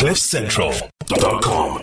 CliffCentral.com.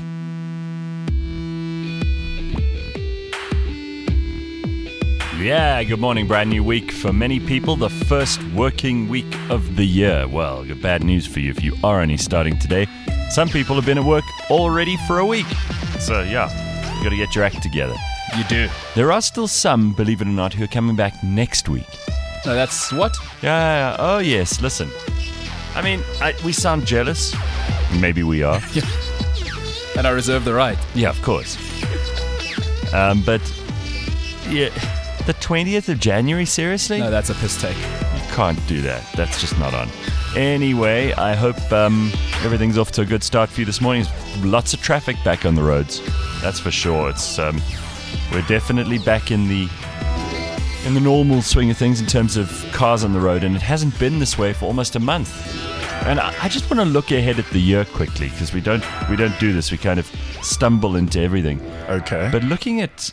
Yeah, good morning. Brand new week for many people. The first working week of the year. Well, good bad news for you if you are only starting today. Some people have been at work already for a week. So, yeah, you got to get your act together. You do. There are still some, believe it or not, who are coming back next week. No, that's what? Yeah. Oh, yes. Listen. I mean, we sound jealous. Maybe we are. Yeah. And I reserve the right. Yeah, of course. But, yeah, the 20th of January, seriously? No, that's a piss take. You can't do that. That's just not on. Anyway, I hope everything's off to a good start for you this morning. There's lots of traffic back on the roads. That's for sure. It's we're definitely back in the normal swing of things in terms of cars on the road, and it hasn't been this way for almost a month. And I just want to look ahead at the year quickly, because we don't do this. We kind of stumble into everything. Okay. But looking at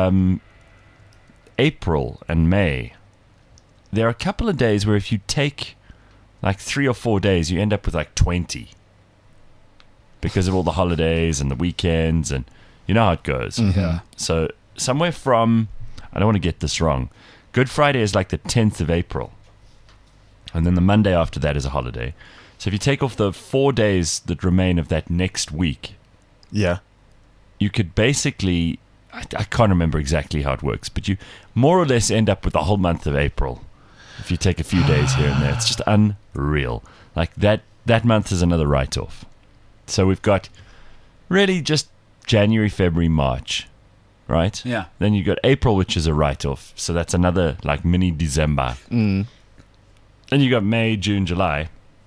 April and May, there are a couple of days where if you take like 3 or 4 days, you end up with like 20 because of all the holidays and the weekends, and you know how it goes. Mm-hmm. Yeah. So somewhere from, I don't want to get this wrong, Good Friday is like the 10th of April, and then the Monday after that is a holiday. So if you take off the 4 days that remain of that next week, Yeah. you could basically, I can't remember exactly how it works, but you more or less end up with the whole month of April if you take a few days here and there. It's just unreal. Like that month is another write-off. So we've got really just January, February, March, right? Yeah. Then you've got April, which is a write-off. So that's another like mini December. Mm. Then you got May, June, July.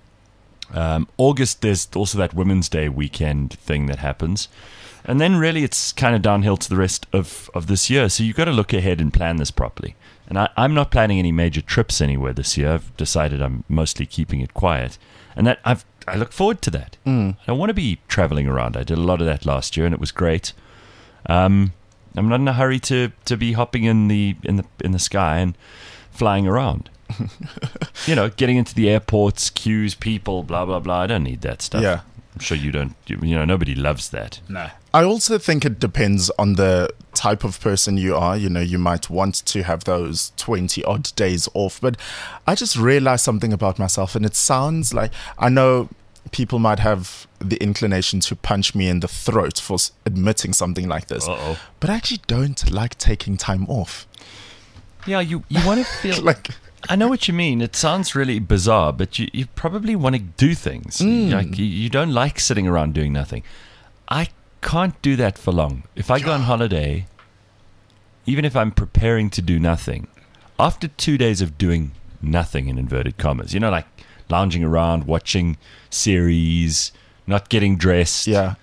August, there's also that Women's Day weekend thing that happens. And then really it's kind of downhill to the rest of this year. So you've got to look ahead and plan this properly. And I'm not planning any major trips anywhere this year. I've decided I'm mostly keeping it quiet. And that I look forward to that. I don't want to be traveling around. I did a lot of that last year and it was great. I'm not in a hurry to be hopping in the sky and flying around. You know, getting into the airports, queues, people, blah, blah, blah. I don't need that stuff. Yeah. I'm sure you don't. You know, nobody loves that. No. I also think it depends on the type of person you are. You know, you might want to have those 20 odd days off. But I just realized something about myself, and it sounds like, I know people might have the inclination to punch me in the throat for admitting something like this. Uh-oh. But I actually don't like taking time off. Yeah, you want to feel Like, I know what you mean. It sounds really bizarre, but you probably want to do things. Like you don't like sitting around doing nothing. I can't do that for long. If I go on holiday, even if I'm preparing to do nothing, after 2 days of doing nothing in inverted commas, you know, like lounging around, watching series, not getting dressed. yeah,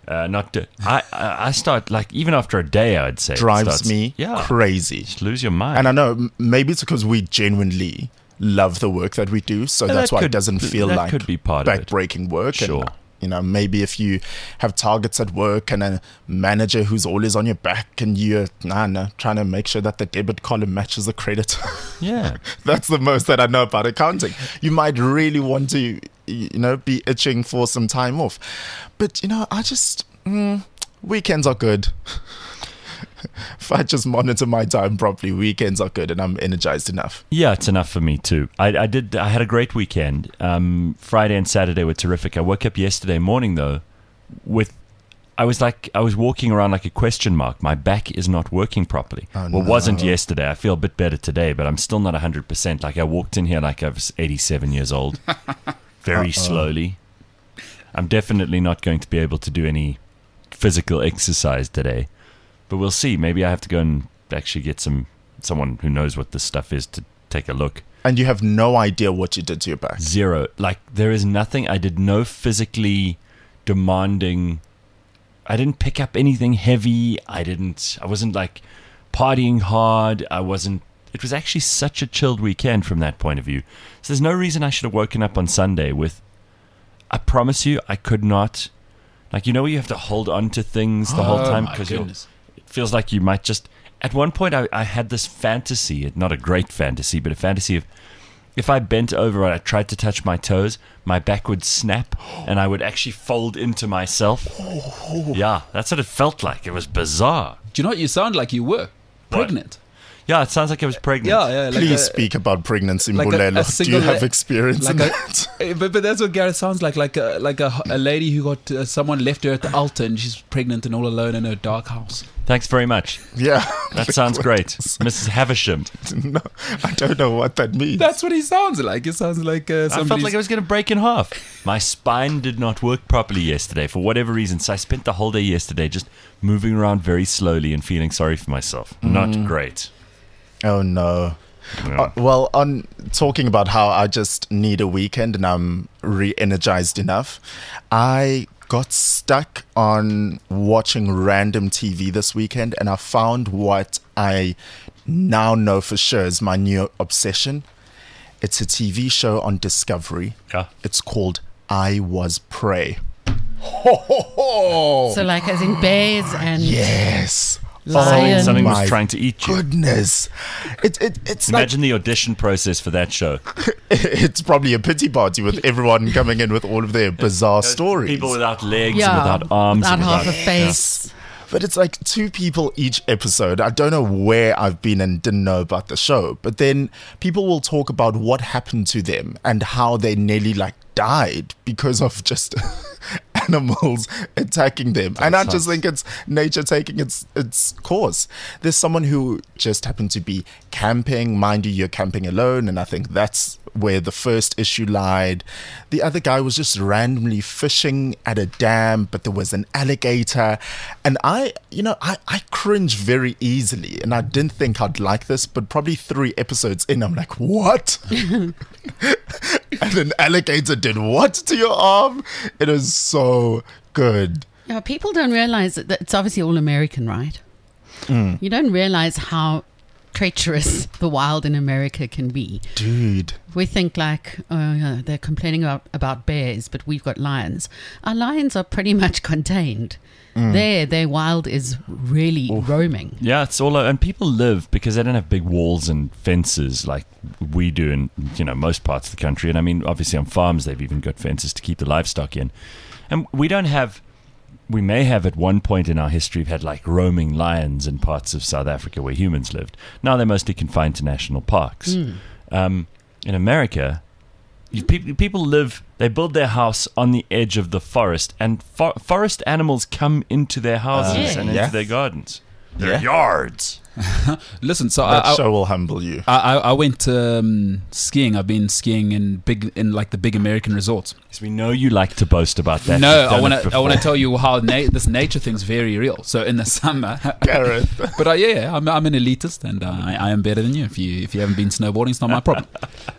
I start, like, even after a day, I'd say. drives me crazy. Just lose your mind. And I know maybe it's because we genuinely love the work that we do, so that's why it doesn't feel like could be part of it. backbreaking work. Sure. And, you know, maybe if you have targets at work and a manager who's always on your back and you're trying to make sure that the debit column matches the credit. Yeah. That's the most that I know about accounting. You might really want to, you know, be itching for some time off. But, you know, I just, weekends are good. If I just monitor my time properly, weekends are good and I'm energized enough. Yeah, it's enough for me too. I had a great weekend. Friday and Saturday were terrific. I woke up yesterday morning though I was walking around like a question mark. My back is not working properly. Oh, well, no. wasn't yesterday. I feel a bit better today, but I'm still not 100%. Like I walked in here like I was 87 years old. Very slowly. I'm definitely not going to be able to do any physical exercise today. But we'll see. Maybe I have to go and actually get someone who knows what this stuff is to take a look. And you have no idea what you did to your back. Zero. Like, there is nothing. I did no physically demanding. I didn't pick up anything heavy. I wasn't like partying hard. It was actually such a chilled weekend from that point of view. So there's no reason I should have woken up on Sunday with, I promise you, I could not. Like, you know, you have to hold on to things the whole time because it feels like you might just. At one point, I had this fantasy, not a great fantasy, but a fantasy of if I bent over and I tried to touch my toes, my back would snap and I would actually fold into myself. Yeah, that's what it felt like. It was bizarre. Do you know what you sound like? You were pregnant. Yeah, it sounds like I was pregnant. Yeah. Please speak about pregnancy, like Mbulelo. Do you single have experience in like that? but that's what Gareth sounds like a lady who got someone left her at the altar and she's pregnant and all alone in her dark house. Thanks very much. Yeah. That sounds great. Mrs. Havisham. No, I don't know what that means. That's what he sounds like. It sounds like I felt somebody's... like I was going to break in half. My spine did not work properly yesterday for whatever reason. So I spent the whole day yesterday just moving around very slowly and feeling sorry for myself. Not great. Oh, no. Yeah. Well, on talking about how I just need a weekend and I'm re-energized enough, I got stuck on watching random TV this weekend, and I found what I now know for sure is my new obsession. It's a TV show on Discovery. Yeah. It's called I Was Prey. Ho, ho, ho. So like as in bears and Yes. lions. Something my was trying to eat you. Goodness. It's like Imagine the audition process for that show. it's probably a pity party with everyone coming in with all of their bizarre stories. People without legs, yeah, and without arms, without and half a without face. But it's like 2 people each episode. I don't know where I've been and didn't know about the show. But then people will talk about what happened to them and how they nearly like died because of just animals attacking them. And I just think it's nature taking its course. There's someone who just happened to be camping. Mind you, you're camping alone. And I think that's where the first issue lied. The other guy was just randomly fishing at a dam, but there was an alligator. And I cringe very easily. And I didn't think I'd like this, but probably 3 episodes in, I'm like, what? And an alligator did what to your arm? It is so good. Yeah, people don't realize that it's obviously all American, right? You don't realize how treacherous the wild in America can be. Dude. We think like, oh, yeah, they're complaining about bears, but we've got lions. Our lions are pretty much contained. Their wild is really roaming. Yeah, it's all, and people live because they don't have big walls and fences like we do in most parts of the country. And I mean, obviously on farms they've even got fences to keep the livestock in. And we don't have. We may have at one point in our history had like roaming lions in parts of South Africa where humans lived. Now they're mostly confined to national parks. In America, people live. They build their house on the edge of the forest, and forest animals come into their houses and into their gardens, their yards. Listen, so That show will humble you. I went skiing. I've been skiing in like the big American resorts. Because we know you like to boast about that. No, You've done it I want to before. tell you how this nature thing's very real. So in the summer, Gareth. but I'm an elitist and I am better than you. If you haven't been snowboarding, it's not my problem.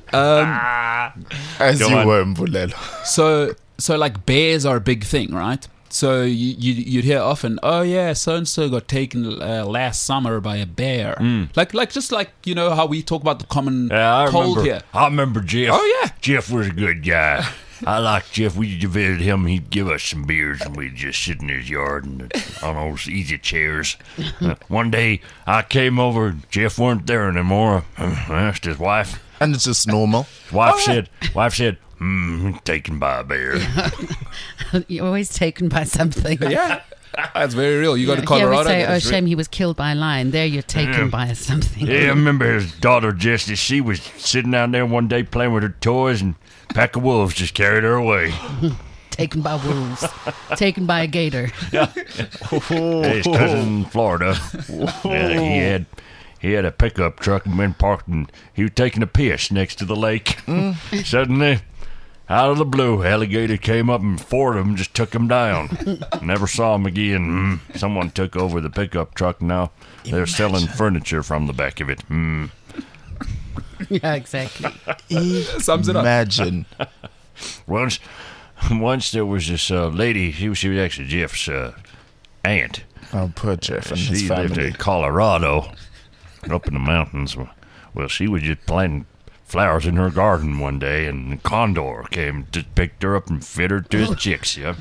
As Go you on. were, Mbulelo. So like bears are a big thing, right? So you'd hear often, oh yeah, so and so got taken last summer by a bear. Like just like how we talk about the common Yeah, cold here. I remember Jeff. Oh, yeah. Jeff was a good guy. I liked Jeff. We visited him. He'd give us some beers, and we'd just sit in his yard and on those easy chairs. One day, I came over. Jeff weren't there anymore. I asked his wife. And it's just normal. Wife said, taken by a bear. You're always taken by something. Yeah, that's very real. You go to Here Colorado. we say, oh, that's real. shame he was killed by a lion. There you're taken by something. Yeah, I remember his daughter, Jessie. She was sitting down there one day playing with her toys, and a pack of wolves just carried her away. Taken by wolves. Taken by a gator. His cousin in Florida. Yeah, he had a pickup truck and been parked, and he was taking a piss next to the lake. Suddenly, out of the blue, alligator came up and 4 of them just took him down. Never saw him again. Someone took over the pickup truck. Now they're selling furniture from the back of it. Yeah, exactly. Sums it up. Imagine. Once there was this lady. She was actually Jeff's aunt. Oh, poor Jeff and his She lived family. in Colorado, up in the mountains. Well, she was just planting flowers in her garden one day, and the condor came, just picked her up and fed her to his chicks. Yeah.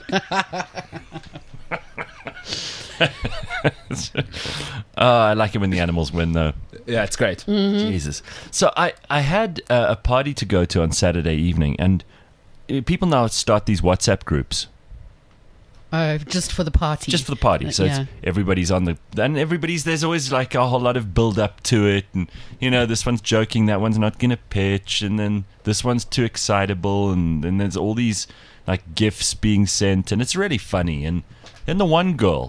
I like it when the animals win, though. Yeah, it's great. Jesus. So I had a party to go to on Saturday evening, and people now start these WhatsApp groups. Oh, just for the party. Just for the party. So Yeah. it's, everybody's on the... And there's always like a whole lot of build-up to it. And, this one's joking, that one's not going to pitch. And then this one's too excitable. And then there's all these like gifs being sent. And it's really funny. And then the one girl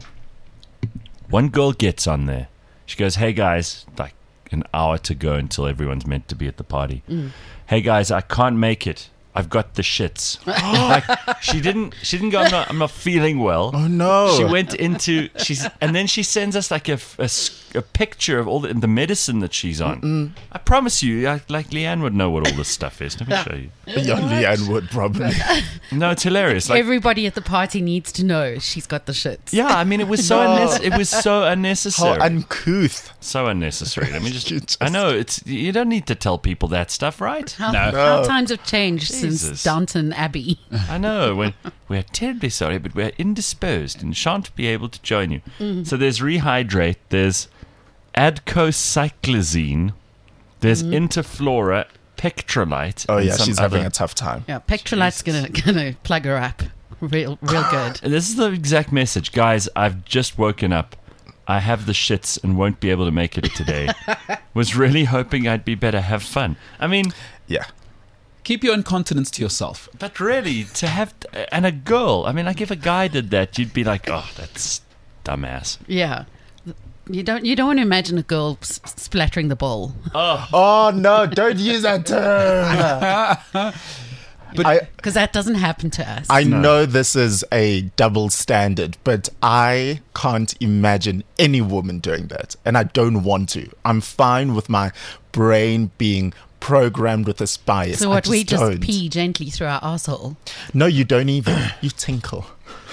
gets on there. She goes, hey guys, like an hour to go until everyone's meant to be at the party. Hey guys, I can't make it. I've got the shits. Like, she didn't go, I'm not feeling well. Oh no. She went into and then she sends us like a picture of all the medicine that she's on. I promise you, like Leanne would know what all this stuff is. Let me show you. Yeah, Leanne would probably. No, it's hilarious. Like, Everybody at the party needs to know she's got the shits. yeah, I mean, it was so unnecessary. How uncouth. So unnecessary. I mean, You just- I know you don't need to tell people that stuff, right? How, No. how times have changed Jesus. since Downton Abbey. I know. We're terribly sorry, but we're indisposed and shan't be able to join you. So there's Rehydrate, there's Adcocyclazine, there's Interflora, Pectrolite. Oh and yeah, some she's having other- a tough time. Yeah, Pectrolite's gonna plug her up real good. And this is the exact message. Guys, I've just woken up. I have the shits and won't be able to make it today. Was really hoping I'd be better. Have fun. I mean, Yeah. Keep your incontinence to yourself. but really, to have... And a girl. I mean, like, if a guy did that, you'd be like, oh, that's dumbass. Yeah. You don't want to imagine a girl splattering the ball. Oh no, don't use that term. Because that doesn't happen to us. I know this is a double standard, but I can't imagine any woman doing that. And I don't want to. I'm fine with my brain being programmed with this bias. so what, I we just don't. pee gently through our asshole? No, you don't even. You tinkle.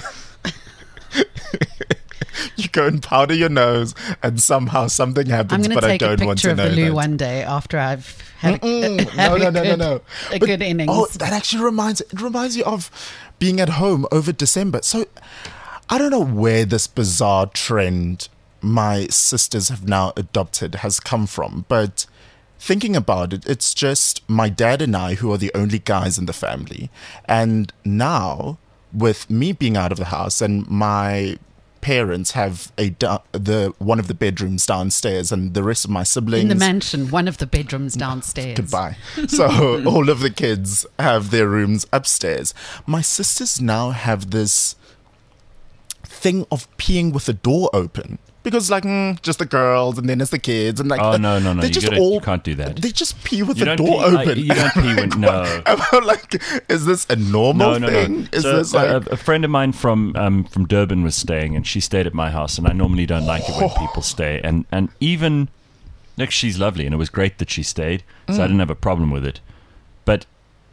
You go and powder your nose, and somehow something I'm happens, going to but I take a don't want picture to of know the loo that. one day after I've had No. a But- good innings. Oh, that actually reminds you of being at home over December. So I don't know where this bizarre trend my sisters have now adopted has come from, but thinking about it, it's just my dad and I who are the only guys in the family. And now, with me being out of the house and my parents have one of the bedrooms downstairs and the rest of my siblings in the mansion, one of the bedrooms downstairs. Goodbye. So all of the kids have their rooms upstairs. My sisters now have this thing of peeing with the door open. Because just the girls and then it's the kids and like Oh, no. they You can't do that. They just pee with You the don't door pee, open. you don't pee when... No. I'm like, is this a normal thing? Is So, this like a friend of mine from Durban was staying, and she stayed at my house, and I normally don't like it when people stay. And even... Like, she's lovely, and it was great that she stayed, so I didn't have a problem with it. But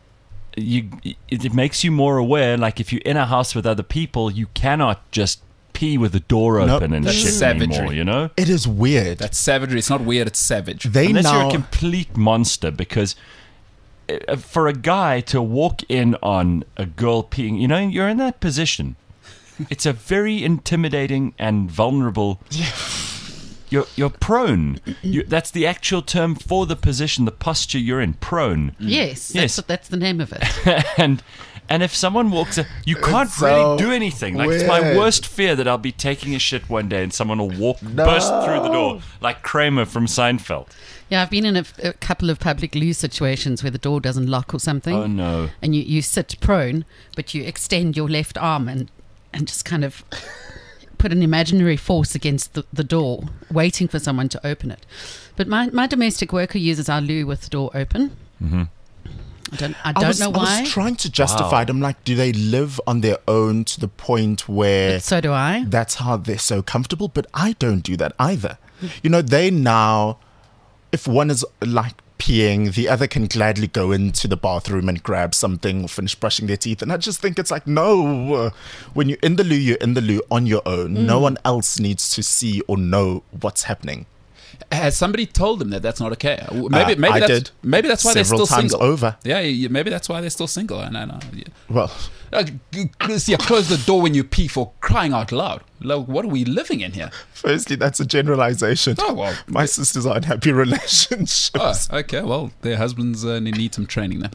it makes you more aware, like, if you're in a house with other people, you cannot just pee with the door open and that's shit savagery. anymore, you know? it is weird. That's savagery. It's not weird, it's savage. They Unless now you're a complete monster, because for a guy to walk in on a girl peeing, you're in that position. It's a very intimidating and vulnerable... You're prone. That's the actual term for the position, the posture you're in, prone. Yes, Yes. that's the name of it. And if someone walks in, you can't so really do anything. Like, it's my weird. worst fear that I'll be taking a shit one day and someone will burst through the door like Kramer from Seinfeld. Yeah, I've been in a couple of public loo situations where the door doesn't lock or something. Oh, no. And you sit prone, but you extend your left arm and just kind of put an imaginary force against the door, waiting for someone to open it. But my domestic worker uses our loo with the door open. Mm-hmm. I don't know why. I was trying to justify it. I'm like, do they live on their own to the point where But so do I. that's how they're so comfortable? But I don't do that either. They now, if one is like peeing, the other can gladly go into the bathroom and grab something or finish brushing their teeth. And I just think it's like, no, when you're in the loo, you're in the loo on your own. No one else needs to see or know what's happening. Has somebody told them that that's not okay? Maybe I that's, did. Maybe that's why they're Several still times single. over. Yeah, maybe that's why they're still single. I know. Yeah. Well, Close the door when you pee, for crying out loud. Like, what are we living in here? Firstly, that's a generalization. Oh, well. My sisters are in happy relationships. Oh, okay. Well, their husbands need some training there.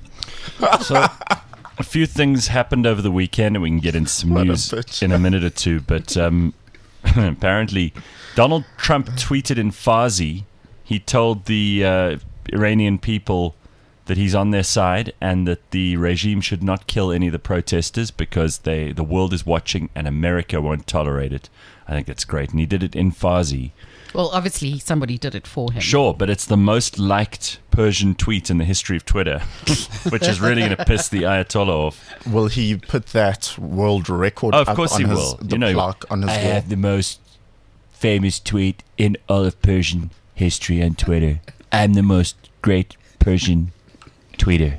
So, a few things happened over the weekend, and we can get into some What a news bitch. in a minute or two. But apparently, Donald Trump tweeted in Farsi. He told the Iranian people that he's on their side and that the regime should not kill any of the protesters because the world is watching and America won't tolerate it. I think that's great. And he did it in Farsi. Well, obviously somebody did it for him. Sure, but it's the most liked Persian tweet in the history of Twitter, which is really going to piss the Ayatollah off. Will he put that world record Oh, of up course on he his, will. the You know, plaque on his I wall? have the most famous tweet in all of Persian history on Twitter. I'm the most great Persian tweeter.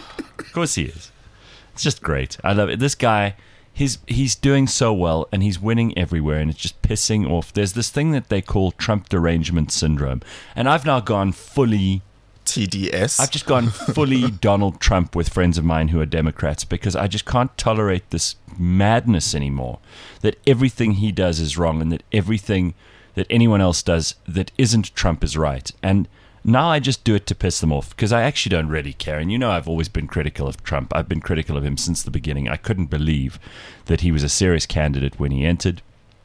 Of course he is. It's just great. I love it. This guy, he's doing so well and he's winning everywhere and it's just pissing off. There's this thing that they call Trump derangement syndrome. And I've now gone fully... TDS. I've just gone fully Donald Trump with friends of mine who are Democrats because I just can't tolerate this madness anymore. That everything he does is wrong and that everything that anyone else does that isn't Trump is right. And now I just do it to piss them off because I actually don't really care. And you know I've always been critical of Trump. I've been critical of him since the beginning. I couldn't believe that he was a serious candidate when he entered.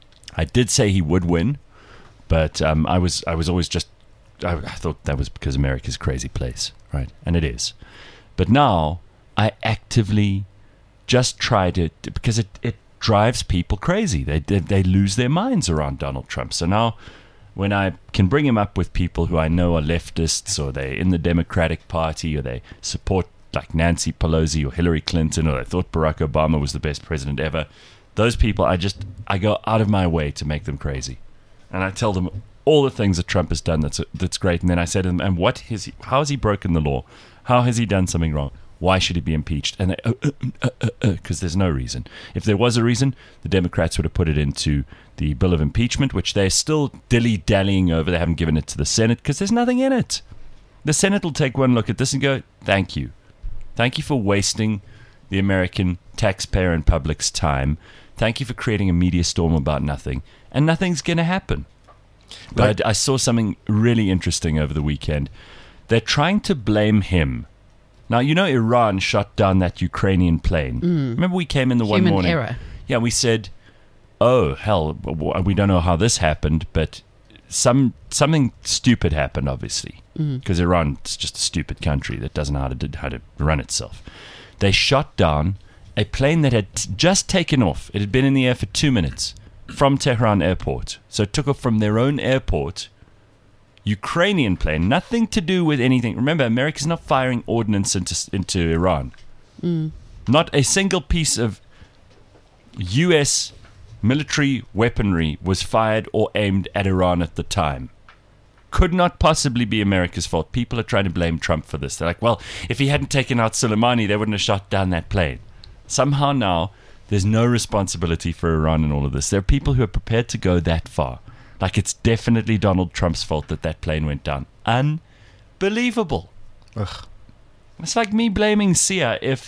I did say he would win, but I was always just... I thought that was because America's a crazy place, right? And it is. But now I actively just try to... because it drives people crazy. They lose their minds around Donald Trump. So now... when I can bring him up with people who I know are leftists or they're in the Democratic Party or they support like Nancy Pelosi or Hillary Clinton or they thought Barack Obama was the best president ever, those people, I go out of my way to make them crazy. And I tell them all the things that Trump has done that's great. And then I say to them, and how has he broken the law? How has he done something wrong? Why should he be impeached? And they, because there's no reason. If there was a reason, the Democrats would have put it into the bill of impeachment, which they're still dilly-dallying over. They haven't given it to the Senate because there's nothing in it. The Senate will take one look at this and go, thank you. Thank you for wasting the American taxpayer and public's time. Thank you for creating a media storm about nothing. And nothing's going to happen. But I saw something really interesting over the weekend. They're trying to blame him. Now, you know Iran shot down that Ukrainian plane. Remember we came in the one Human morning? error. Yeah, we said, oh, hell, we don't know how this happened, but something stupid happened, obviously, because Iran's just a stupid country that doesn't know how to run itself. They shot down a plane that had just taken off. It had been in the air for 2 minutes from Tehran airport. So it took off from their own airport. Ukrainian plane, nothing to do with anything. Remember, America's not firing ordnance into Iran. Not a single piece of U.S. military weaponry was fired or aimed at Iran at the time. Could not possibly be America's fault. People are trying to blame Trump for this. They're like, well, if he hadn't taken out Soleimani, they wouldn't have shot down that plane. Somehow now, there's no responsibility for Iran in all of this. There are people who are prepared to go that far. Like it's definitely Donald Trump's fault that plane went down. Unbelievable. Ugh. It's like me blaming Sia if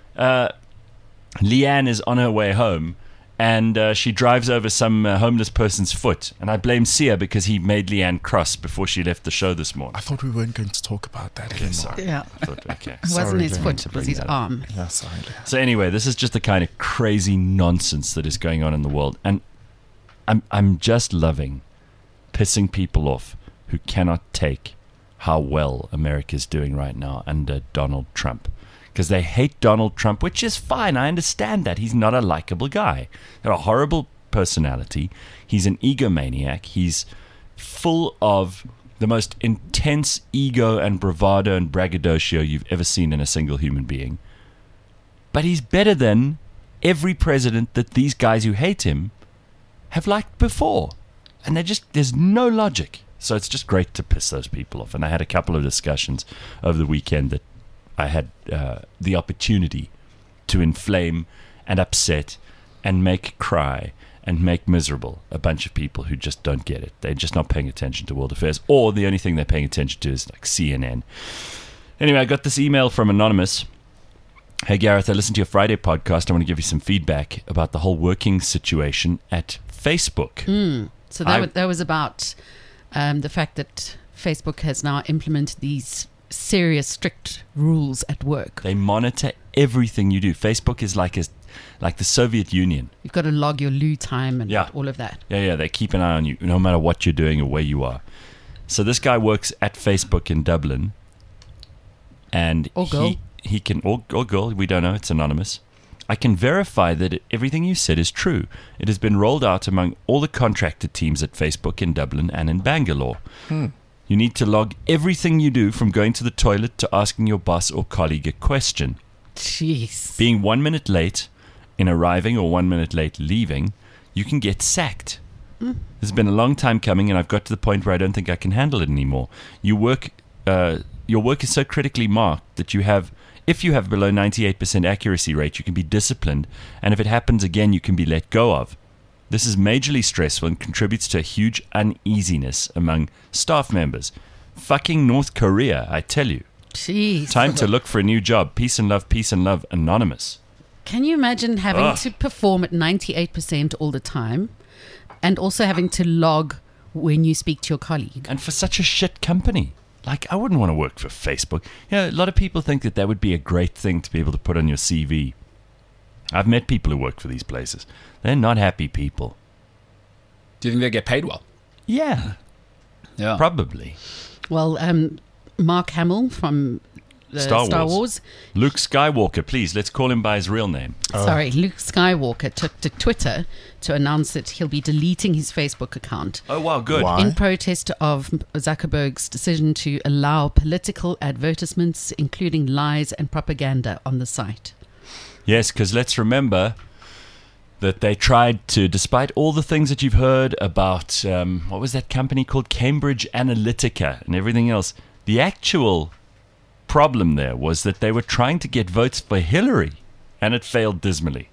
Leanne is on her way home and she drives over some homeless person's foot. And I blame Sia because he made Leanne cross before she left the show this morning. I thought we weren't going to talk about that anymore. Sorry. Yeah. I thought, okay. It wasn't Sorry, his Jane, foot, to it was bring his that up. arm. Yeah, sorry. So anyway, this is just the kind of crazy nonsense that is going on in the world. And I'm just loving pissing people off who cannot take how well America's doing right now under Donald Trump. Because they hate Donald Trump, which is fine. I understand that. He's not a likable guy. He's got a horrible personality. He's an egomaniac. He's full of the most intense ego and bravado and braggadocio you've ever seen in a single human being. But he's better than every president that these guys who hate him have liked before. And there's no logic. So it's just great to piss those people off. And I had a couple of discussions over the weekend that I had the opportunity to inflame and upset and make cry and make miserable a bunch of people who just don't get it. They're just not paying attention to world affairs, or the only thing they're paying attention to is like CNN. Anyway, I got this email from Anonymous Hey, Gareth, I listened to your Friday podcast. I want to give you some feedback about the whole working situation at Facebook. So that was about the fact that Facebook has now implemented these serious, strict rules at work. They monitor everything you do. Facebook is like the Soviet Union. You've got to log your loo time and all of that. Yeah, they keep an eye on you no matter what you're doing or where you are. So this guy works at Facebook in Dublin. And Or girl. he can, or girl, we don't know, it's anonymous. I can verify that everything you said is true. It has been rolled out among all the contracted teams at Facebook in Dublin and in Bangalore. You need to log everything you do, from going to the toilet to asking your boss or colleague a question. Jeez. Being 1 minute late in arriving or 1 minute late leaving, you can get sacked. This has been a long time coming, and I've got to the point where I don't think I can handle it anymore. Your work is so critically marked that if you have below 98% accuracy rate, you can be disciplined, and if it happens again, you can be let go of. This is majorly stressful and contributes to a huge uneasiness among staff members. Fucking North Korea, I tell you. Jeez. Time to look for a new job. Peace and love, anonymous. Can you imagine having to perform at 98% all the time and also having to log when you speak to your colleague? And for such a shit company. Like, I wouldn't want to work for Facebook. A lot of people think that would be a great thing to be able to put on your CV. I've met people who work for these places. They're not happy people. Do you think they get paid well? Yeah, probably. Well, Mark Hamill from Star Wars. Luke Skywalker, please, let's call him by his real name. Sorry, Luke Skywalker took to Twitter to announce that he'll be deleting his Facebook account. Oh, wow, good. Why? In protest of Zuckerberg's decision to allow political advertisements, including lies and propaganda, on the site. Yes, because let's remember that they tried to, despite all the things that you've heard about, what was that company called? Cambridge Analytica and everything else. The actual problem there was that they were trying to get votes for Hillary, and it failed dismally.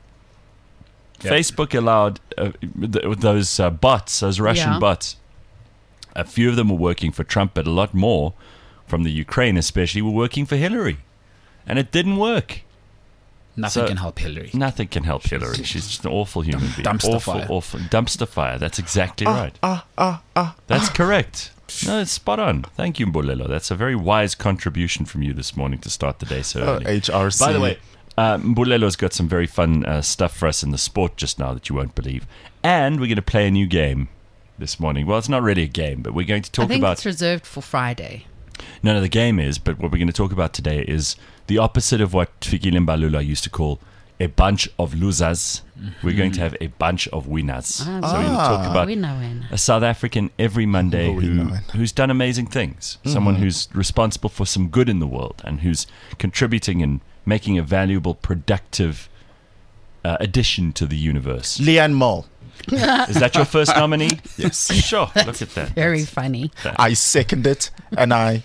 Yep. Facebook allowed those bots, those Russian bots. A few of them were working for Trump, but a lot more from the Ukraine especially were working for Hillary. And it didn't work. Nothing can help Hillary. Nothing can help Hillary. She's just an awful human being. Dumpster fire. Awful. Dumpster fire. That's exactly right. That's correct. No, it's spot on. Thank you, Mbulelo. That's a very wise contribution from you this morning to start the day so early. HRC. By the way, Mbulelo's got some very fun stuff for us in the sport just now that you won't believe. And we're going to play a new game this morning. Well, it's not really a game, but we're going to talk I think about... it's reserved for Friday. No, the game is, but what we're going to talk about today is the opposite of what Fikile Mbalula used to call a bunch of losers. We're going to have a bunch of winners. So we're going to talk about a South African every Monday who's done amazing things. Someone who's responsible for some good in the world and who's contributing and making a valuable, productive addition to the universe. Leanne Mole. Is that your first nominee? Yes. Sure. Look at that. Very funny. I second it, and I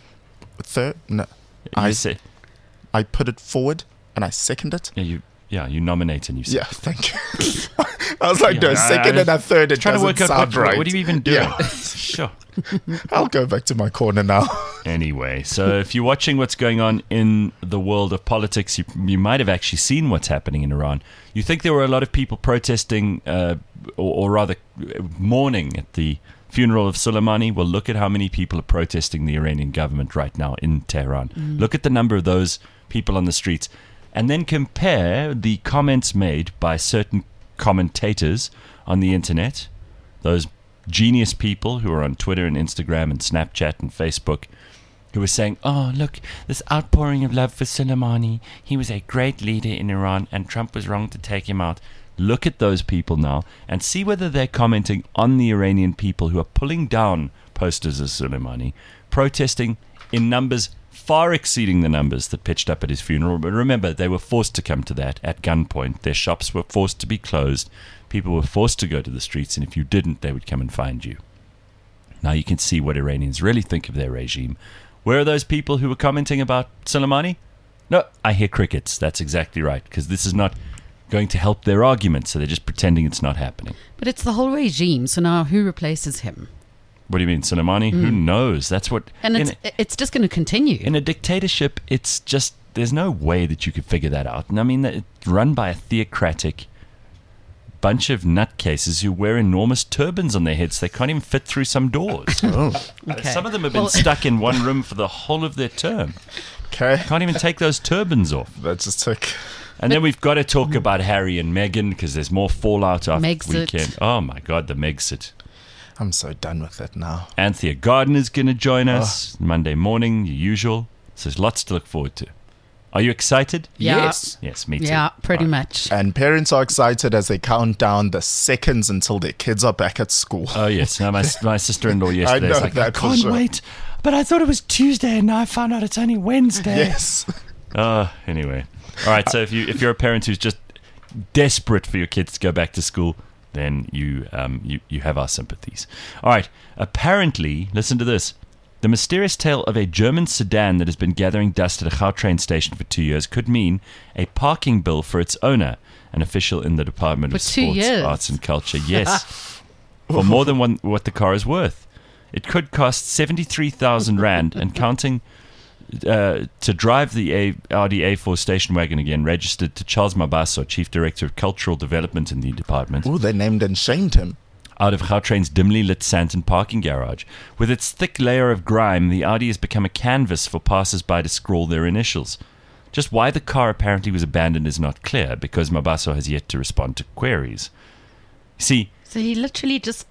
put it forward, and I second it. You nominate and you say. Yeah, thank you. I was like, no, second and a third, it trying to doesn't work out sound right. What are you even doing? Yeah. Sure. I'll go back to my corner now. Anyway, so if you're watching what's going on in the world of politics, you might have actually seen what's happening in Iran. You think there were a lot of people protesting, or rather mourning at the funeral of Soleimani? Well, look at how many people are protesting the Iranian government right now in Tehran. Look at the number of those people on the streets. And then compare the comments made by certain commentators on the internet, those genius people who are on Twitter and Instagram and Snapchat and Facebook, who were saying, oh, look, this outpouring of love for Soleimani. He was a great leader in Iran and Trump was wrong to take him out. Look at those people now and see whether they're commenting on the Iranian people who are pulling down posters of Soleimani, protesting in numbers far exceeding the numbers that pitched up at his funeral. But remember, they were forced to come to that at gunpoint. Their shops were forced to be closed. People were forced to go to the streets, and if you didn't, they would come and find you. Now you can see what Iranians really think of their regime. Where are those people who were commenting about Soleimani? No, I hear crickets. That's exactly right, because this is not going to help their argument, so they're just pretending it's not happening. But it's the whole regime, so now who replaces him? What do you mean, Soleimani? Who knows? That's what... And it's just going to continue. In a dictatorship, it's just there's no way that you could figure that out. And I mean, it's run by a theocratic bunch of nutcases who wear enormous turbans on their heads. They can't even fit through some doors. Okay. Some of them have been stuck in one room for the whole of their term. Okay. Can't even take those turbans off. That just took. And then we've got to talk about Harry and Meghan because there's more fallout after the Megxit. weekend. Oh my God, the Megxit. I'm so done with it now. Anthea Gardner's going to join us Monday morning, the usual. So there's lots to look forward to. Are you excited? Yeah. Yes, me too. Yeah, pretty Right. much. And parents are excited as they count down the seconds until their kids are back at school. Oh, yes. No, my sister-in-law yesterday know was like, I that for can't sure. wait. But I thought it was Tuesday and now I found out it's only Wednesday. Yes. Anyway. All right, so if you're a parent who's just desperate for your kids to go back to school, then you have our sympathies. All right. Apparently, listen to this. The mysterious tale of a German sedan that has been gathering dust at a Gautrain station for 2 years could mean a parking bill for its owner, an official in the Department of For 2 Sports, years? Arts and Culture. Yes. For more than what the car is worth. It could cost 73,000 Rand and counting to drive the Audi A4 station wagon again, registered to Charles Mabaso, Chief Director of Cultural Development in the department, Oh, they named and shamed him. out of Gautrain's dimly lit Sandton parking garage. With its thick layer of grime, the Audi has become a canvas for passers-by to scrawl their initials. Just why the car apparently was abandoned is not clear, because Mabaso has yet to respond to queries. See, So he literally just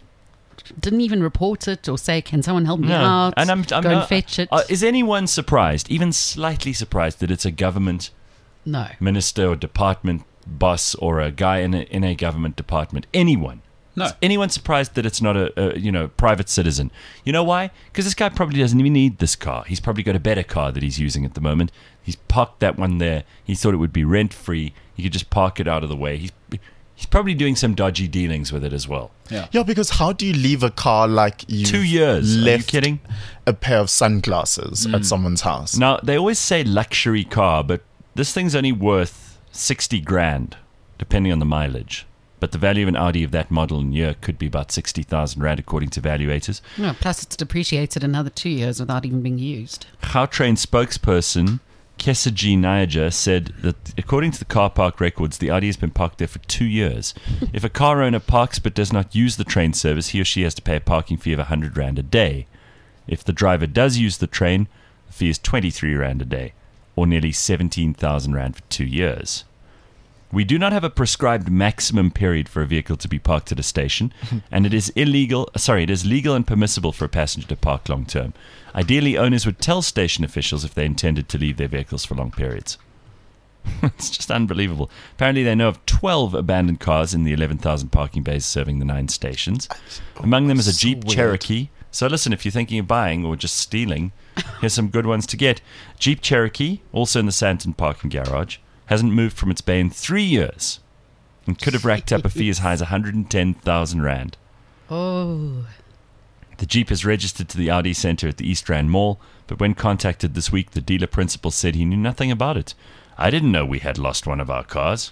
didn't even report it or say, "Can someone help me no, out?" and I'm Go not, and fetch it. Is anyone surprised, even slightly surprised, that it's a government No. minister or department boss or a guy in a government department? Anyone? No. Is anyone surprised that it's not a private citizen? You know why? Because this guy probably doesn't even need this car. He's probably got a better car that he's using at the moment. He's parked that one there. He thought it would be rent free. He could just park it out of the way. He's probably doing some dodgy dealings with it as well. Yeah. Yeah, because how do you leave a car like you 2 years. Are you left kidding? a pair of sunglasses at someone's house? Now, they always say luxury car, but this thing's only worth 60 grand, depending on the mileage. But the value of an Audi of that model and year could be about 60,000 Rand, according to valuators. No, plus it's depreciated another 2 years without even being used. Gautrain spokesperson Kesaji Nayaja said that according to the car park records, the Audi has been parked there for 2 years. If a car owner parks but does not use the train service, he or she has to pay a parking fee of 100 Rand a day. If the driver does use the train, the fee is 23 Rand a day, or nearly 17,000 Rand for 2 years. We do not have a prescribed maximum period for a vehicle to be parked at a station, and it is legal and permissible for a passenger to park long term. Ideally, owners would tell station officials if they intended to leave their vehicles for long periods. It's just unbelievable. Apparently, they know of 12 abandoned cars in the 11,000 parking bays serving the 9 stations. Among them is a So Jeep weird. Cherokee. So listen, if you're thinking of buying or just stealing, here's some good ones to get. Jeep Cherokee, also in the Sandton parking garage, hasn't moved from its bay in 3 years and could have racked up a fee as high as 110,000 Rand. Oh. The Jeep is registered to the Audi Centre at the East Rand Mall, but when contacted this week, the dealer principal said he knew nothing about it. I didn't know we had lost one of our cars.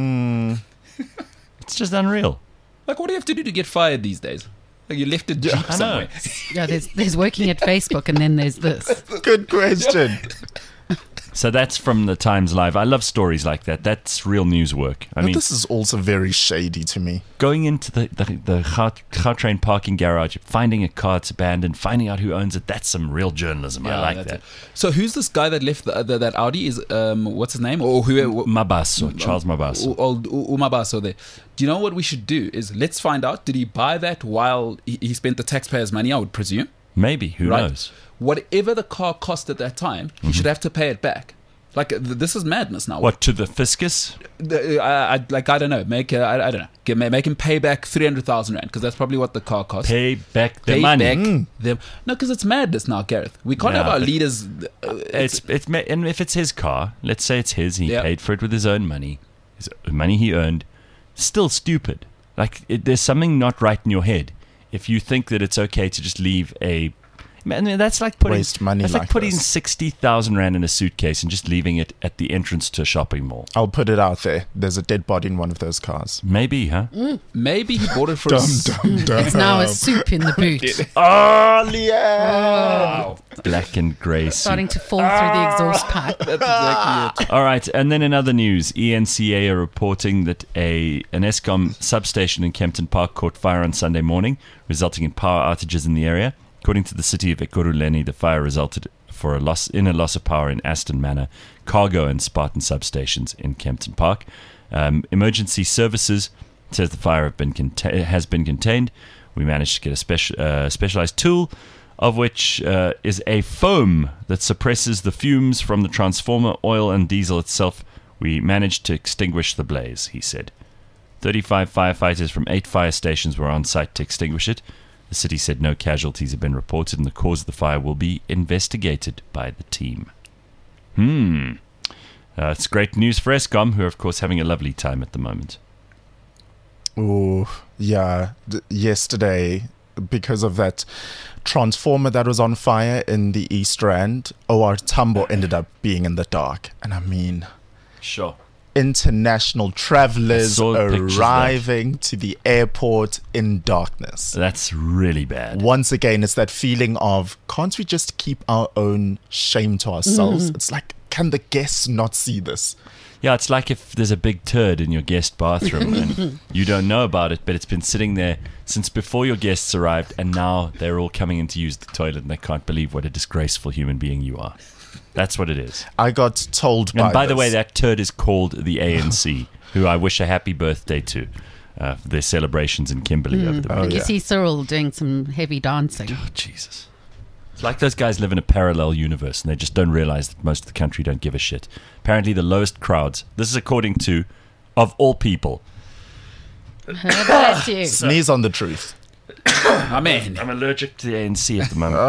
It's just unreal. Like, what do you have to do to get fired these days? Like, you left a Jeep I know. somewhere. Yeah, there's working at Facebook and then there's this. Good question. So that's from the Times Live. I love stories like that. That's real news work. I But mean, this is also very shady to me. going into the Gautrain parking garage, finding a car that's abandoned, finding out who owns it, that's some real journalism. I like that's that. it. So who's this guy that left that Audi? Is what's his name? Or who? Mabaso, Charles Mabaso. Old Umabaso there. Do you know what we should do? Is let's find out. Did he buy that while he spent the taxpayers' money? I would presume. Maybe, who Right. knows? Whatever the car cost at that time, he should have to pay it back. Like this is madness now. What, to the fiscus? I don't know. Make I don't know. Make him pay back 300,000 Rand because that's probably what the car cost. Pay back the Pay money. back them. No, because it's madness now, Gareth. We can't Yeah, have our but leaders. And if it's his car, let's say it's his, he Yeah. paid for it with his own money, his money he earned, still stupid. Like, there's something not right in your head if you think that it's okay to just leave Man, that's like putting Waste money That's like like putting this. 60,000 rand in a suitcase and just leaving it at the entrance to a shopping mall. I'll put it out there. There's a dead body in one of those cars. Maybe, huh? Maybe he bought it for Dum, his... dum, dum. It's now a soup in the boot. Oh, Leanne! Black and grey suit. Starting to fall through the exhaust pipe. That's exactly it. All right, and then in other news, ENCA are reporting that an Eskom substation in Kempton Park caught fire on Sunday morning, resulting in power outages in the area. According to the city of Ekurhuleni, the fire resulted for a loss of power in Aston Manor, Cargo and Spartan substations in Kempton Park. Emergency services says the fire has been contained. We managed to get a specialized tool, of which is a foam that suppresses the fumes from the transformer, oil and diesel itself. We managed to extinguish the blaze, he said. 35 firefighters from 8 fire stations were on site to extinguish it. The city said no casualties have been reported and the cause of the fire will be investigated by the team. It's great news for Eskom, who are, of course, having a lovely time at the moment. Oh, yeah. Yesterday, because of that transformer that was on fire in the East Rand, OR Tambo ended up being in the dark. And I mean, Sure. international travelers I saw pictures of that. arriving to the airport in darkness. That's really bad. Once again, it's that feeling of, can't we just keep our own shame to ourselves? It's like, can the guests not see this? Yeah, it's like if there's a big turd in your guest bathroom and you don't know about it, but it's been sitting there since before your guests arrived, and now they're all coming in to use the toilet and they can't believe what a disgraceful human being you are. That's what it is. I got told And by the this. way, that turd is called the ANC, who I wish a happy birthday to for their celebrations in Kimberley over the Oh, Did you yeah. see Cyril doing some heavy dancing? Oh, Jesus. It's like those guys live in a parallel universe and they just don't realize that most of the country don't give a shit. Apparently, the lowest crowds, this is according to, of all people. How about you? Sneeze on the truth. Amen. I'm allergic to the ANC at the moment.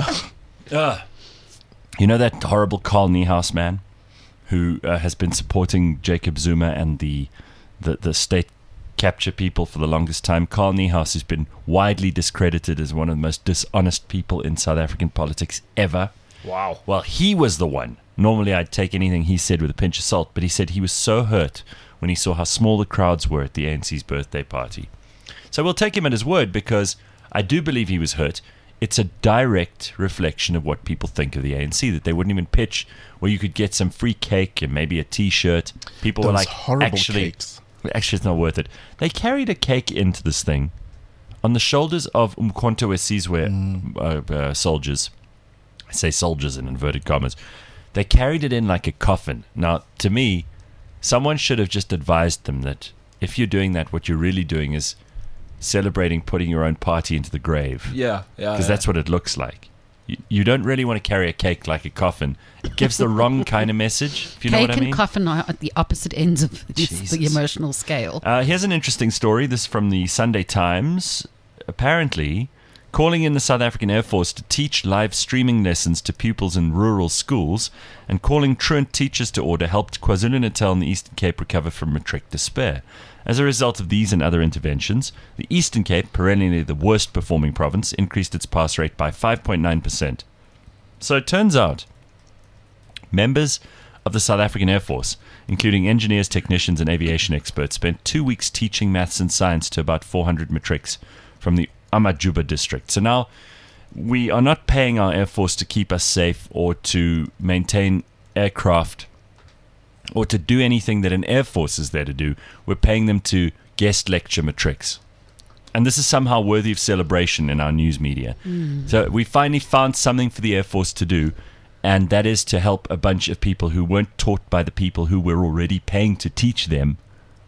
You know that horrible Carl Niehaus man who has been supporting Jacob Zuma and the state capture people for the longest time? Carl Niehaus has been widely discredited as one of the most dishonest people in South African politics ever. Wow. Well, he was the one. Normally, I'd take anything he said with a pinch of salt, but he said he was so hurt when he saw how small the crowds were at the ANC's birthday party. So we'll take him at his word because I do believe he was hurt. It's a direct reflection of what people think of the ANC, that they wouldn't even pitch where you could get some free cake and maybe a T-shirt. People were Those like, horrible actually, cakes. it's not worth it. They carried a cake into this thing on the shoulders of Umkhonto we Sizwe soldiers. I say soldiers in inverted commas. They carried it in like a coffin. Now, to me, someone should have just advised them that if you're doing that, what you're really doing is celebrating putting your own party into the grave. Yeah, yeah. Because that's what it looks like. You don't really want to carry a cake like a coffin. It gives the wrong kind of message, if you know Cake what I mean. and coffin are at the opposite ends of the Jesus. emotional scale. Here's an interesting story. This is from the Sunday Times. Apparently, calling in the South African Air Force to teach live streaming lessons to pupils in rural schools and calling truant teachers to order helped KwaZulu-Natal and the Eastern Cape recover from matric despair. As a result of these and other interventions, the Eastern Cape, perennially the worst performing province, increased its pass rate by 5.9%. So it turns out members of the South African Air Force, including engineers, technicians, and aviation experts, spent 2 weeks teaching maths and science to about 400 matrics from the Amajuba district. So now we are not paying our Air Force to keep us safe or to maintain aircraft or to do anything that an Air Force is there to do. We're paying them to guest lecture matrics. And this is somehow worthy of celebration in our news media. So we finally found something for the Air Force to do, and that is to help a bunch of people who weren't taught by the people who were already paying to teach them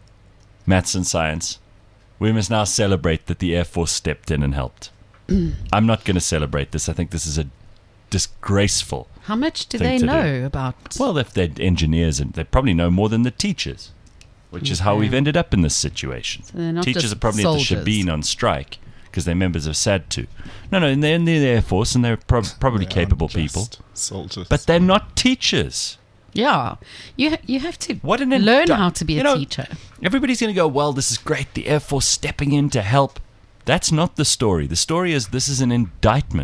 maths and science. We must now celebrate that the Air Force stepped in and helped. I'm not going to celebrate this. I think this is a disgraceful. How much do thing they to know about? Well, if they're engineers, and they probably know more than the teachers, which is how Okay. we've ended up in this situation. So they're not Teachers just are probably soldiers. at the Shabin on strike because they're members of SADTU. No, and they're in the Air Force and they're probably capable people, Soldiers. but they're not teachers. Yeah, you have to What an learn indi- how to be you a know, teacher. Everybody's going to go, well, this is great, the Air Force stepping in to help. That's not the story. The story is this is an indictment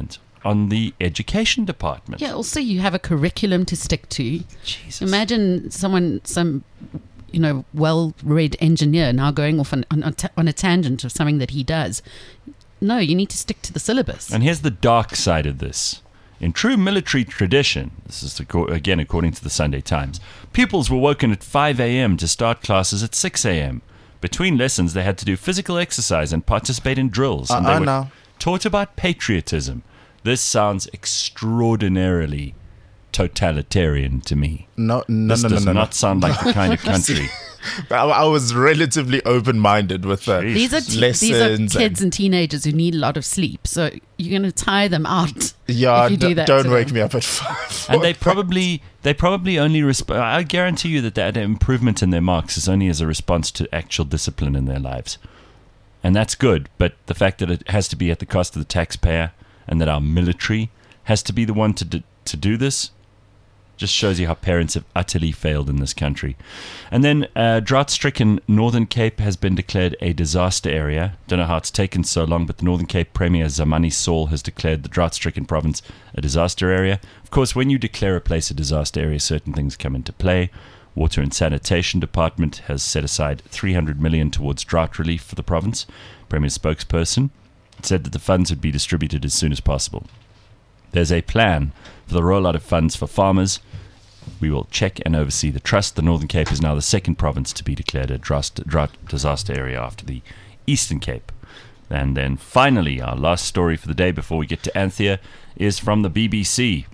on the education department. Yeah, also you have a curriculum to stick to. Jesus. Imagine some well-read engineer now going off on a tangent of something that he does. No, you need to stick to the syllabus. And here's the dark side of this. In true military tradition, this is again according to the Sunday Times, pupils were woken at 5 a.m. to start classes at 6 a.m. Between lessons, they had to do physical exercise and participate in drills. And they were taught about patriotism. This sounds extraordinarily totalitarian to me. No. This does not sound like the kind of country. I was relatively open-minded with the These are lessons. kids and teenagers who need a lot of sleep, so you're going to tire them out. Yeah, if you do that don't to wake them. me up at 5. And they probably only I guarantee you that improvement in their marks is only as a response to actual discipline in their lives. And that's good, but the fact that it has to be at the cost of the taxpayer and that our military has to be the one to do this just shows you how parents have utterly failed in this country. And then drought-stricken Northern Cape has been declared a disaster area. Don't know how it's taken so long, but the Northern Cape Premier Zamani Saul has declared the drought-stricken province a disaster area. Of course, when you declare a place a disaster area, certain things come into play. Water and Sanitation Department has set aside 300 million towards drought relief for the province. Premier's spokesperson said that the funds would be distributed as soon as possible. There's a plan for the rollout of funds for farmers. We will check and oversee the trust. The Northern Cape is now the second province to be declared a drought disaster area after the Eastern Cape. And then finally, our last story for the day before we get to Anthea is from the BBC.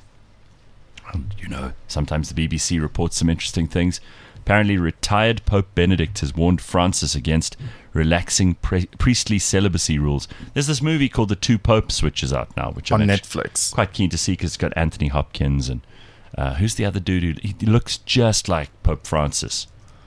Sometimes the BBC reports some interesting things. Apparently, retired Pope Benedict has warned Francis against relaxing priestly celibacy rules. There's this movie called The Two Popes, which is out now, which on I'm Netflix. Quite keen to see because it's got Anthony Hopkins and who's the other dude? He looks just like Pope Francis.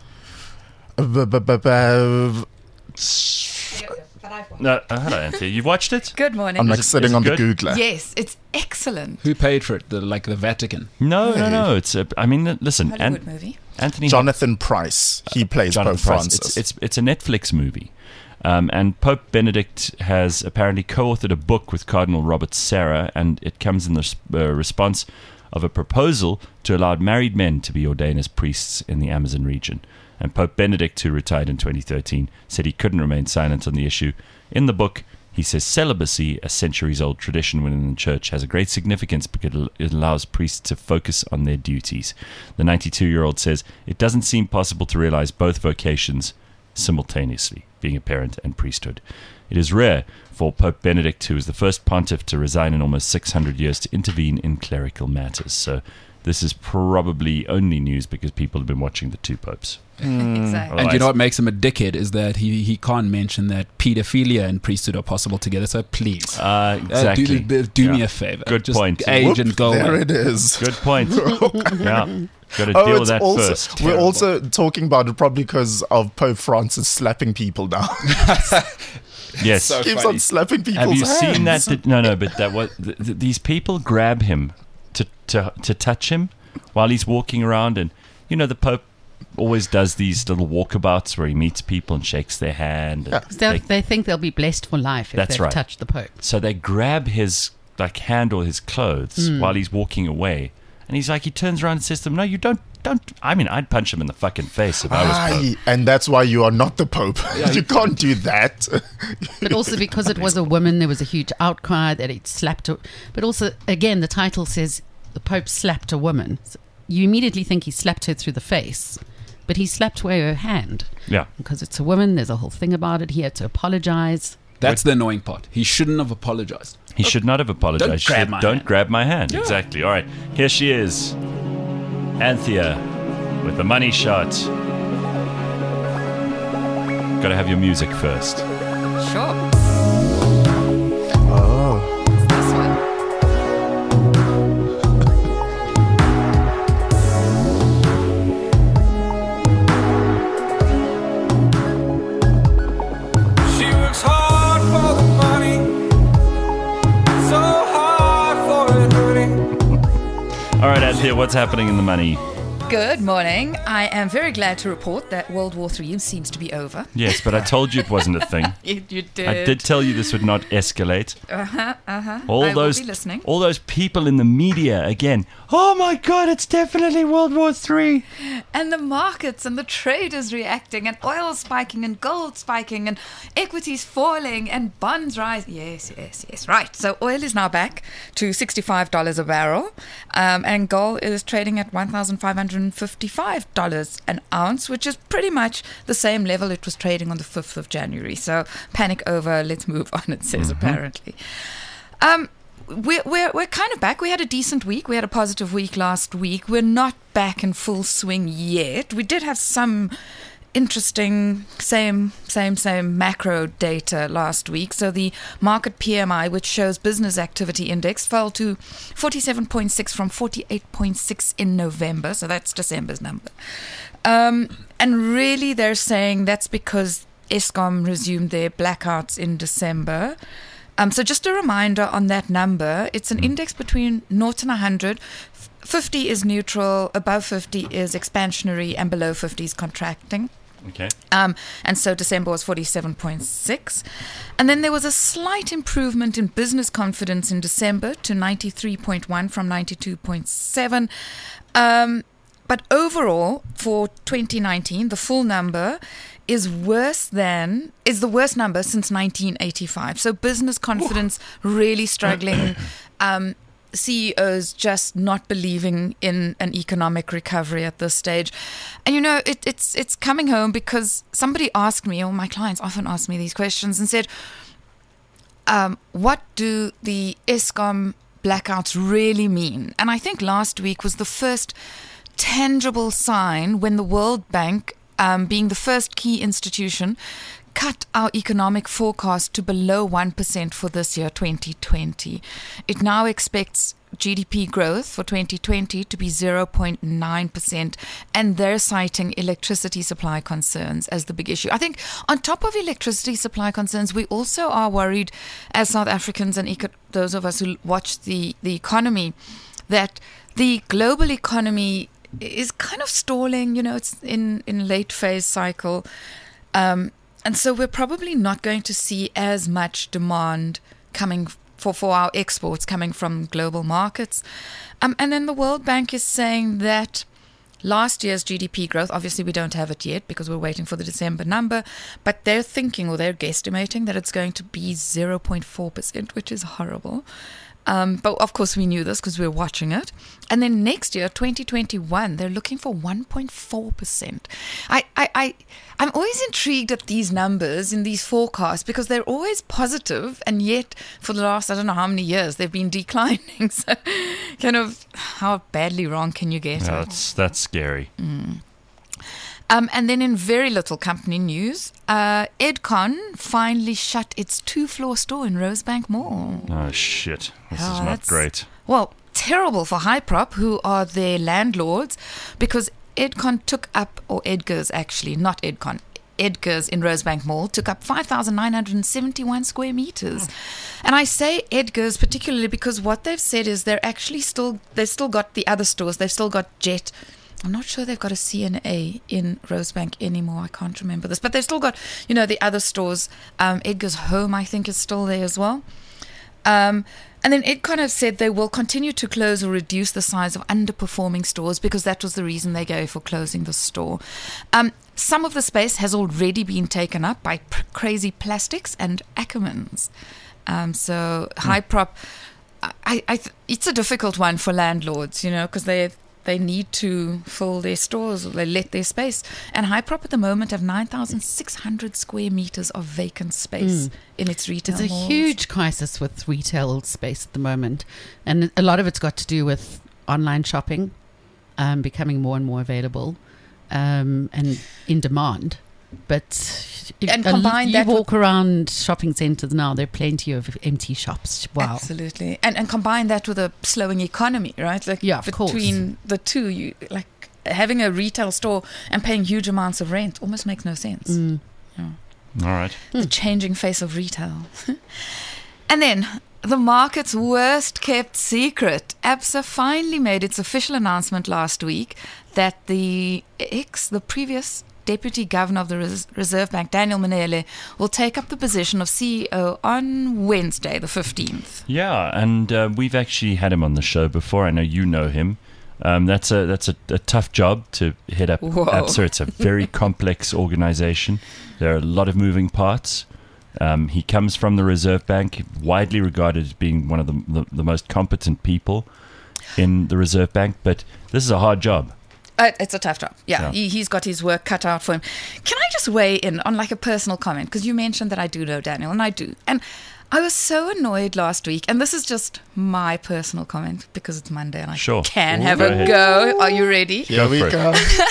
No, hello, Anthea. You've watched it? Good morning. I'm like sitting on the good? Googler. Yes, it's excellent. Who paid for it? The Vatican? No. It's listen, Hollywood movie. Anthony Jonathan Price. He plays Pope Francis. It's a Netflix movie. And Pope Benedict has apparently co-authored a book with Cardinal Robert Sarah, and it comes in the response of a proposal to allow married men to be ordained as priests in the Amazon region. And Pope Benedict, who retired in 2013, said he couldn't remain silent on the issue. In the book, he says celibacy, a centuries-old tradition within the church, has a great significance because it allows priests to focus on their duties. The 92-year-old says it doesn't seem possible to realize both vocations simultaneously, being a parent and priesthood. It is rare for Pope Benedict, who was the first pontiff to resign in almost 600 years, to intervene in clerical matters. So this is probably only news because people have been watching The Two Popes. Exactly. And you know what makes him a dickhead is that he can't mention that paedophilia and priesthood are possible together. So please, exactly. do me a favor. Good Just point. Age and go. There it is. Good point. Yeah. Got to deal with that first. We're also talking about it probably because of Pope Francis slapping people down. Yes. So Keeps funny. on slapping people's Have you hands. seen that? No, but that was these people grab him to touch him while he's walking around, and the Pope always does these little walkabouts where he meets people and shakes their hand. And They think they'll be blessed for life if That's they've right. touched the Pope. so they grab his hand or his clothes while he's walking away, and he turns around and says to them, "No, you don't." I mean, I'd punch him in the fucking face if I was Pope. And that's why you are not the Pope. You can't do that. But also because it was a woman, there was a huge outcry that he'd slapped her. But also, again, the title says the Pope slapped a woman. So you immediately think he slapped her through the face, but he slapped away her hand. Yeah. Because it's a woman, there's a whole thing about it. He had to apologize. That's the annoying part. He shouldn't have apologized. He should not have apologized. Don't grab my hand. Exactly. All right. Here she is. Anthea with the money shot. Got to have your music first. Sure. Oh. It's this one. She works hard for the money, so hard for it, honey. All right, Anthea, what's happening in the money? Good morning. I am very glad to report that World War III seems to be over. Yes, but I told you it wasn't a thing. You did. I did tell you this would not escalate. All I those, will be listening. all those people in the media again. Oh my God! It's definitely World War III. And the markets and the traders reacting, and oil spiking, and gold spiking, and equities falling, and bonds rising. Yes. Right. So oil is now back to $65 a barrel, and gold is trading at $1,555 an ounce, which is pretty much the same level it was trading on the 5th of January. So panic over. Let's move on. It says apparently. We're kind of back. We had a decent week. We had a positive week last week. We're not back in full swing yet. We did have some interesting same macro data last week. So the market PMI, which shows business activity index, fell to 47.6 from 48.6 in November. So that's December's number. And really they're saying that's because Eskom resumed their blackouts in December. So just a reminder on that number, it's an index between 0 and 100. 50 is neutral, above 50 is expansionary, and below 50 is contracting. Okay. And so December was 47.6. And then there was a slight improvement in business confidence in December to 93.1 from 92.7. But overall, for 2019, the full number is the worst number since 1985. So business confidence really struggling. CEOs just not believing in an economic recovery at this stage. And it's coming home because somebody asked me, or my clients often ask me these questions, and said, what do the Eskom blackouts really mean? And I think last week was the first tangible sign when the World Bank, being the first key institution, cut our economic forecast to below 1% for this year, 2020. It now expects GDP growth for 2020 to be 0.9%, and they're citing electricity supply concerns as the big issue. I think on top of electricity supply concerns, we also are worried as South Africans and those of us who watch the economy, that the global economy is kind of stalling. It's in late phase cycle. And so we're probably not going to see as much demand coming for our exports coming from global markets. And then the World Bank is saying that last year's GDP growth, obviously we don't have it yet because we're waiting for the December number, but they're thinking, or they're guesstimating, that it's going to be 0.4%, which is horrible. But of course we knew this because we were watching it. And then next year, 2021, they're looking for 1.4%. I'm always intrigued at these numbers in these forecasts because they're always positive, and yet for the last, I don't know how many years, they've been declining. So kind of how badly wrong can you get? No, that's scary. And then in very little company news, Edcon finally shut its 2-floor store in Rosebank Mall. Oh, shit. This is not great. Well, terrible for Hyprop, who are their landlords, because Edcon took up, or Edgars actually, not Edcon, Edgars in Rosebank Mall took up 5,971 square meters. And I say Edgars particularly because what they've said is they've still got the other stores. They've still got Jet. I'm not sure they've got a C&A in Rosebank anymore. I can't remember this. But they've still got, the other stores. Edgar's Home, I think, is still there as well. And then Edcon have said they will continue to close or reduce the size of underperforming stores because that was the reason they gave for closing the store. Some of the space has already been taken up by Crazy Plastics and Ackermans. So Hyprop, it's a difficult one for landlords, because they need to fill their stores, or they let their space. And Hyprop at the moment have 9,600 square meters of vacant space in its retail There's a malls. huge crisis with retail space at the moment. And a lot of it's got to do with online shopping becoming more and more available and in demand. But combine you that walk around shopping centres now, there are plenty of empty shops. Wow. Absolutely. And combine that with a slowing economy, right? Like Yeah, of course. between the two, you like having a retail store and paying huge amounts of rent almost makes no sense. All right. The changing face of retail. And then The market's worst kept secret. ABSA finally made its official announcement last week that the previous Deputy Governor of the Reserve Bank, Daniel Manele, will take up the position of CEO on Wednesday, the 15th. Yeah, and we've actually had him on the show before. I know you know him. That's a tough job to head up Whoa. ABSA. It's a very complex organization. There are a lot of moving parts. He comes from the Reserve Bank, widely regarded as being one of the most competent people in the Reserve Bank. But this is a hard job. It's a tough job. Yeah. He's got his work cut out for him. Can I just weigh in on like a personal comment? Because you mentioned that I do know Daniel, and I do. And I was so annoyed last week, and this is just my personal comment because it's Monday and I can have Go a ahead. go. Are you ready? Here we for it. go.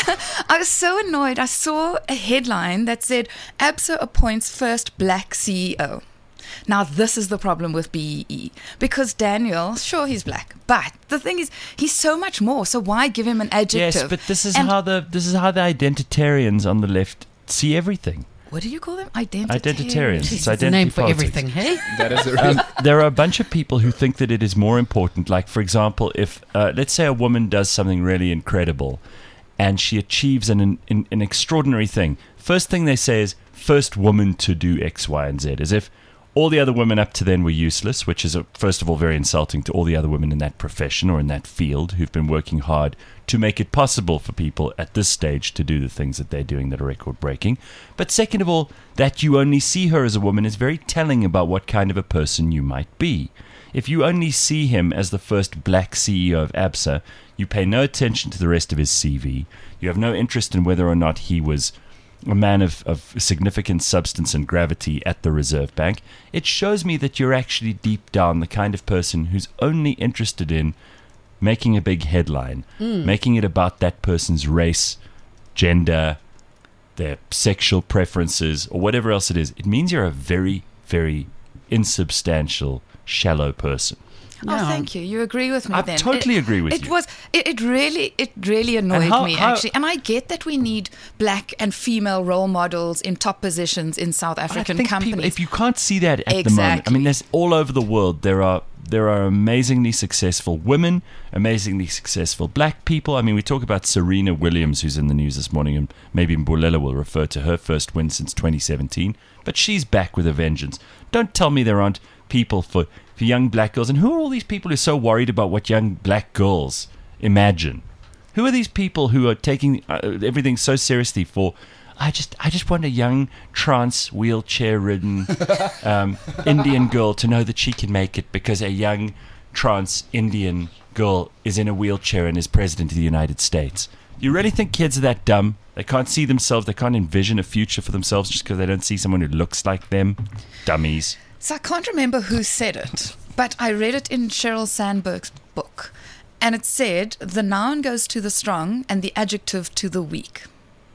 I was so annoyed. I saw a headline that said, ABSA appoints first black CEO. Now, this is the problem with BEE. Because Daniel, sure, he's black. But the thing is, he's so much more. So why give him an adjective? Yes, but this is And- how the identitarians on the left see everything. What do you call them? Identitarians. Identitarians. It's It's a identity name for politics. everything, hey? That is a real. There are a bunch of people who think that it is more important. Like, for example, if let's say a woman does something really incredible, and she achieves an extraordinary thing. First thing they say is first woman to do X, Y, and Z, as if all the other women up to then were useless, which is, first of all, very insulting to all the other women in that profession or in that field who've been working hard to make it possible for people at this stage to do the things that they're doing that are record-breaking. But second of all, that you only see her as a woman is very telling about what kind of a person you might be. If you only see him as the first black CEO of ABSA, you pay no attention to the rest of his CV. You have no interest in whether or not he was a man of significant substance and gravity at the Reserve Bank. It shows me that you're actually deep down the kind of person who's only interested in making a big headline, making it about that person's race, gender, their sexual preferences, or whatever else it is. It means you're a very, very insubstantial, shallow person. Oh, thank you. You agree with me I then. totally agree with you. It really annoyed how- me, how- actually. And I get that we need black and female role models in top positions in South African I think companies. people, if you can't see that at the moment, I Exactly. mean, there's all over the world. There are amazingly successful women, amazingly successful black people. I mean, we talk about Serena Williams, who's in the news this morning, and maybe Mbulela will refer to her first win since 2017. But she's back with a vengeance. Don't tell me there aren't people for young black girls. And who are all these people who are so worried about what young black girls imagine? Who are these people who are taking everything so seriously for? I just want a young trans wheelchair-ridden Indian girl to know that she can make it because a young trans Indian girl is in a wheelchair and is president of the United States. You really think kids are that dumb? They can't see themselves. They can't envision a future for themselves just because they don't see someone who looks like them. Dummies. So I can't remember who said it, but I read it in Sheryl Sandberg's book. And it said, the noun goes to the strong and the adjective to the weak.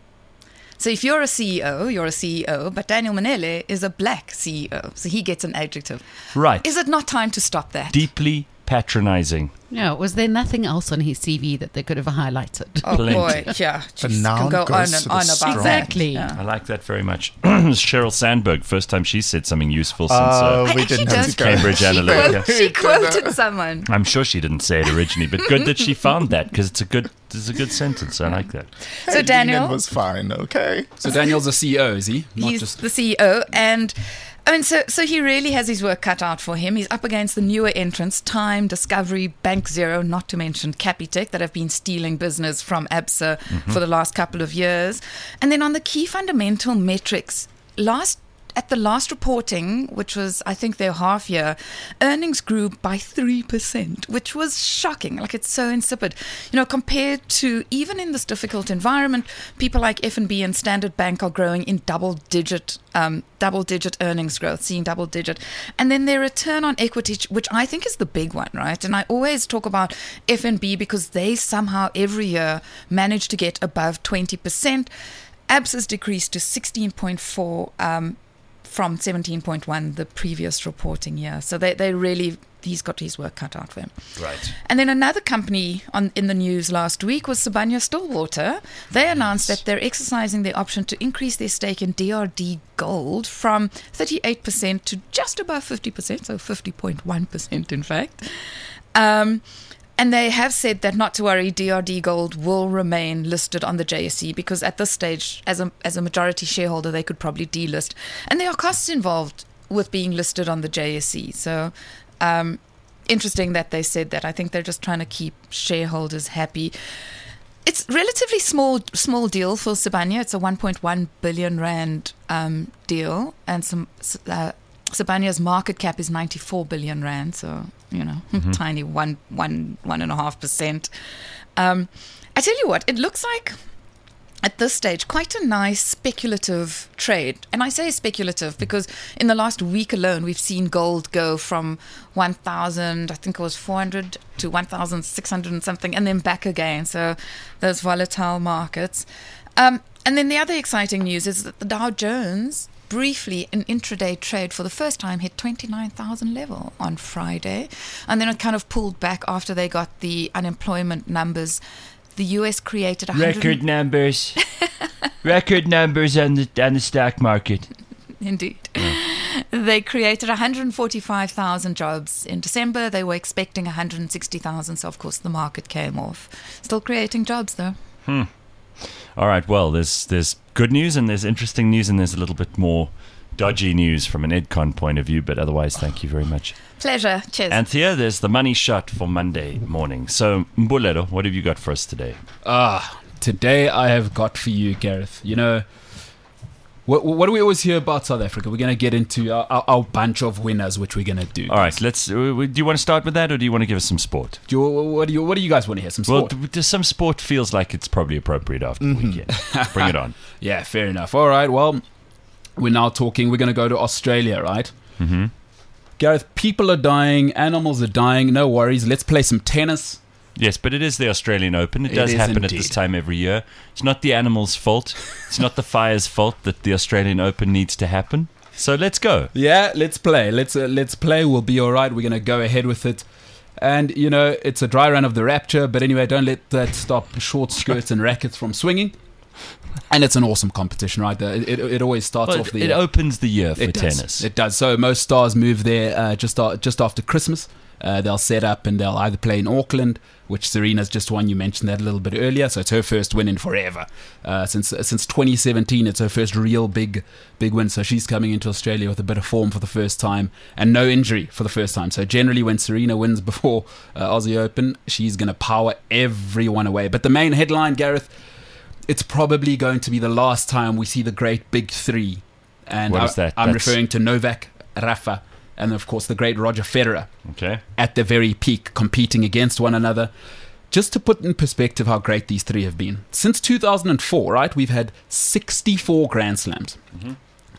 So if you're a CEO, you're a CEO, but Daniel Manele is a black CEO, so he gets an adjective. Right. Is it not time to stop that? Deeply patronizing. No, was there nothing else on his CV that they could have highlighted? Oh Plenty. boy, yeah. The Just noun can go goes on to and the on about strong. Exactly. that. I like that very much. Sheryl Sandberg, first time she said something useful since I We actually didn't don't- have to go. Cambridge Analytica. She quoted someone. I'm sure she didn't say it originally, but good that she found that because it's a good sentence. I like that. So Hey, Daniel, Lehman was fine, okay? So Daniel's a CEO, is he? Not he's just the CEO, and I mean, so he really has his work cut out for him. He's up against the newer entrants, Time, Discovery, Bank Zero, not to mention Capitec, that have been stealing business from ABSA for the last couple of years. And then on the key fundamental metrics, at the last reporting, which was, I think, their half year, earnings grew by 3%, which was shocking. Like, it's so insipid. You know, compared to, even in this difficult environment, people like FNB and Standard Bank are growing in double-digit earnings growth, seeing double-digit. And then their return on equity, which I think is the big one, right? And I always talk about FNB because they somehow every year manage to get above 20%. ABSA's decreased to 16.4 from 17.1 the previous reporting year. So they really he's got his work cut out for him. Right. And then another company in the news last week was Sibanye-Stillwater. They announced that they're exercising their option to increase their stake in DRD Gold from 38% to just above 50%, so 50.1% in fact. And they have said that not to worry, DRD Gold will remain listed on the JSE because at this stage, as a majority shareholder, they could probably delist. And there are costs involved with being listed on the JSE. So interesting that they said that. I think they're just trying to keep shareholders happy. It's relatively small deal for Sibanye. It's a 1.1 billion rand deal, and Sibanye's market cap is 94 billion rand, so tiny 1.5%. I tell you what, it looks like at this stage quite a nice speculative trade, and I say speculative because in the last week alone we've seen gold go from 1,000, I think it was 400 to 1,600 and something, and then back again. So those volatile markets. And then the other exciting news is that the Dow Jones briefly in intraday trade for the first time hit 29,000 level on Friday, and then it kind of pulled back after they got the unemployment numbers. The US created record numbers on the stock market. Indeed. They created 145,000 jobs in December. They were expecting 160,000, so of course the market came off. Still creating jobs though. All right, well, there's good news and there's interesting news and there's a little bit more dodgy news from an EdCon point of view, but otherwise, thank you very much. Pleasure. Cheers. Anthea, there's the money shot for Monday morning. So, Mbulelo, what have you got for us today? Today I have got for you, Gareth. You know, what do we always hear about South Africa? We're going to get into our bunch of winners, which we're going to do. All right, let's. Do you want to start with that, or do you want to give us some sport? What do you guys want to hear? Some sport? Well, some sport feels like it's probably appropriate after the weekend. Bring it on. Yeah, fair enough. All right, well, we're now talking. We're going to go to Australia, right? Mm-hmm. Gareth, people are dying, animals are dying. No worries. Let's play some tennis. Yes, but it is the Australian Open. It does happen at this time every year. It's not the animals' fault. It's not the fire's fault that the Australian Open needs to happen. So let's go. Yeah, let's play. Let's play. We'll be all right. We're going to go ahead with it. And, you know, it's a dry run of the rapture. But anyway, don't let that stop short skirts and rackets from swinging. And it's an awesome competition, right? It always starts off the year. It opens the year for tennis. It does. So most stars move there just after Christmas. They'll set up and they'll either play in Auckland, which Serena's just won. You mentioned that a little bit earlier. So it's her first win in forever. Since 2017, it's her first real big win. So she's coming into Australia with a bit of form for the first time and no injury for the first time. So generally when Serena wins before Aussie Open, she's going to power everyone away. But the main headline, Gareth, it's probably going to be the last time we see the great big three. And what is that? I'm referring to Novak, Rafa, and of course the great Roger Federer. Okay. At their very peak, competing against one another. Just to put in perspective how great these three have been. Since 2004, right, we've had 64 Grand Slams. Mm-hmm.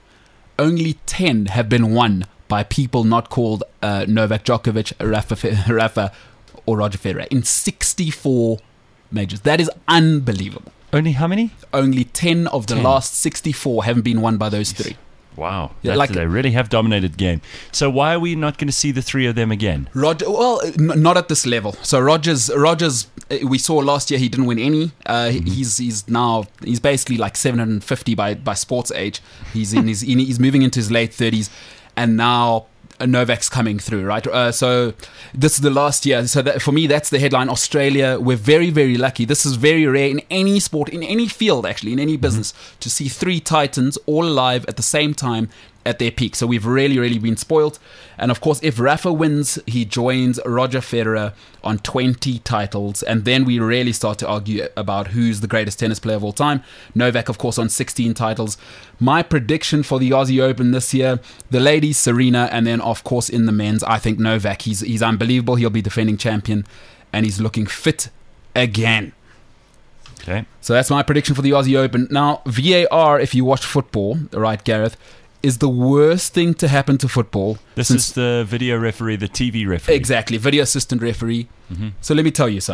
Only 10 have been won by people not called Novak Djokovic, Rafa, or Roger Federer. In 64 majors. That is unbelievable. Only how many? Only 10 of the last 64 haven't been won by those three. Wow. Yeah, they really have dominated the game. So why are we not going to see the three of them again? Roger, well, not at this level. So Rogers, we saw last year he didn't win any. He's basically like 750 by sports age. He's moving into his late 30s, and now Novak's coming through, right? So this is the last year. So for me, that's the headline. Australia, we're very, very lucky. This is very rare in any sport, in any field, actually, in any business, to see three titans all alive at the same time at their peak. So we've really, really been spoiled. And of course, if Rafa wins, he joins Roger Federer on 20 titles. And then we really start to argue about who's the greatest tennis player of all time. Novak, of course, on 16 titles. My prediction for the Aussie Open this year, the ladies, Serena, and then, of course, in the men's, I think Novak. He's unbelievable. He'll be defending champion. And he's looking fit again. Okay. So that's my prediction for the Aussie Open. Now, VAR, if you watch football, right, Gareth, is the worst thing to happen to football. This is the video referee, the TV referee. Exactly, video assistant referee. Mm-hmm. So let me tell you something.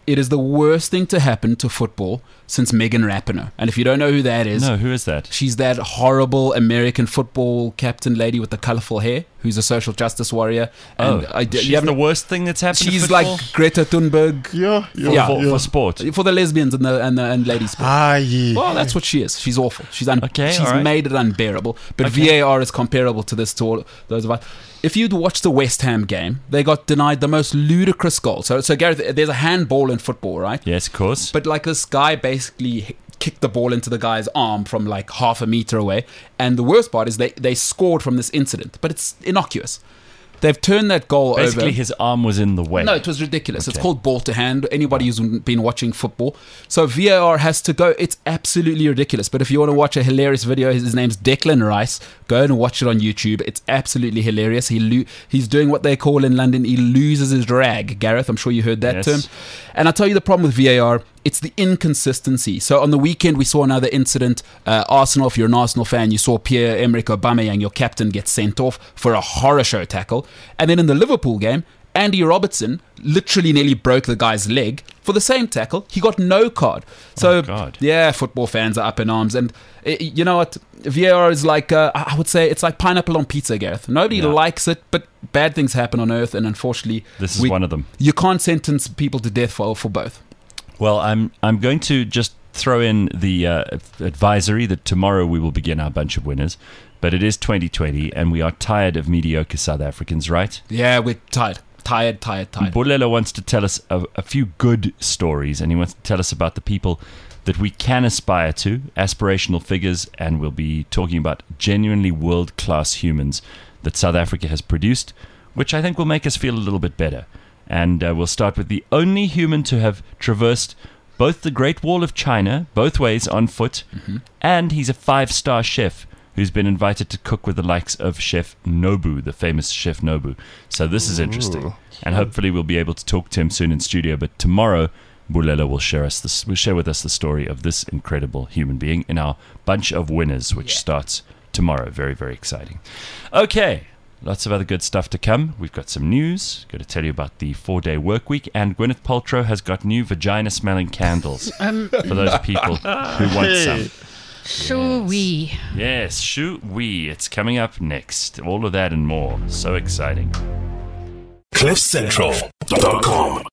It is the worst thing to happen to football since Megan Rapinoe. And if you don't know who that is, No, who is that? she's that horrible American football captain lady with the colourful hair who's a social justice warrior. And She's you haven't- the worst thing that's happened to she's football? like Greta Thunberg Yeah. for sport. for the lesbians and ladies sport. Yeah. Well, that's what she is. She's awful. She's Okay, she's all right. made it unbearable. But Okay. VAR is comparable to this to all those of us. If you'd watched the West Ham game, they got denied the most ludicrous goal. So Gareth, there's a handball in football, right? Yes, of course. But like this guy basically kicked the ball into the guy's arm from like half a meter away. And the worst part is they scored from this incident, but it's innocuous. They've turned that goal Basically, over. his arm was in the way. No, it was ridiculous. It's Okay. called ball to hand. Anybody who's been watching football. So VAR has to go. It's absolutely ridiculous. But if you want to watch a hilarious video, his name's Declan Rice. Go and watch it on YouTube. It's absolutely hilarious. He's doing what they call in London, he loses his rag. Gareth, I'm sure you heard that Yes. term. And I'll tell you the problem with VAR. It's the inconsistency. So on the weekend, we saw another incident. Arsenal, if you're an Arsenal fan, you saw Pierre-Emerick Aubameyang, your captain, get sent off for a horror show tackle. And then in the Liverpool game, Andy Robertson literally nearly broke the guy's leg for the same tackle. He got no card. So, God. yeah, football fans are up in arms. And you know what? VAR is like, I would say, it's like pineapple on pizza, Gareth. Nobody Yeah. likes it, but bad things happen on Earth. And unfortunately, This is one of them. You can't sentence people to death for both. Well, I'm going to just throw in the advisory that tomorrow we will begin our bunch of winners. But it is 2020, and we are tired of mediocre South Africans, right? Yeah, we're tired. Tired. Bolelo wants to tell us a few good stories, and he wants to tell us about the people that we can aspire to, aspirational figures, and we'll be talking about genuinely world-class humans that South Africa has produced, which I think will make us feel a little bit better. And we'll start with the only human to have traversed both the Great Wall of China, both ways on foot, and he's a 5-star chef who's been invited to cook with the likes of Chef Nobu, the famous Chef Nobu. So this is interesting. And hopefully we'll be able to talk to him soon in studio. But tomorrow, Bulelo will share with us the story of this incredible human being in our bunch of winners, which starts tomorrow. Very, very exciting. Okay. Lots of other good stuff to come. We've got some news. Got to tell you about the 4-day work week. And Gwyneth Paltrow has got new vagina-smelling candles for those people who want some. Sure, we. Yes, shoot we. It's coming up next. All of that and more. So exciting. CliffCentral.com